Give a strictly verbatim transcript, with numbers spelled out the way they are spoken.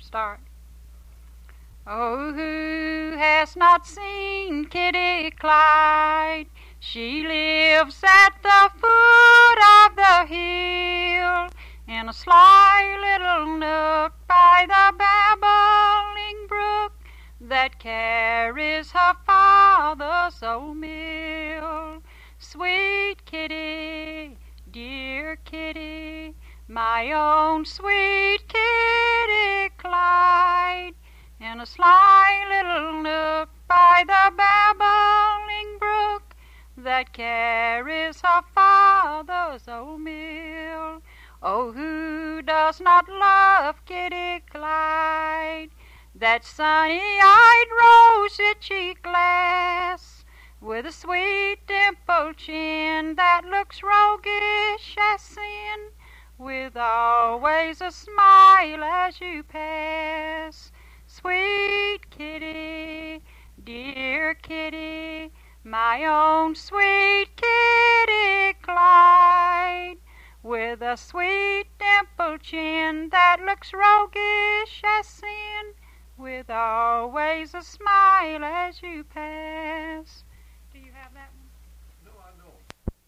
start. Oh, who has not seen Kitty Clyde? She lives at the foot of the hill, in a sly little nook by the babbling brook that carries her father's old mill. Sweet Kitty, dear Kitty, my own sweet Kitty Clyde, in a sly little nook by the babbling brook that carries her father's old mill. Oh, who does not love Kitty Clyde, that sunny-eyed, rosy-cheeked lass, with a sweet dimpled chin that looks roguish as sin, with always a smile as you pass. Sweet Kitty, dear Kitty, my own sweet Kitty Clyde, with a sweet dimpled chin that looks roguish as sin, with always a smile as you pass.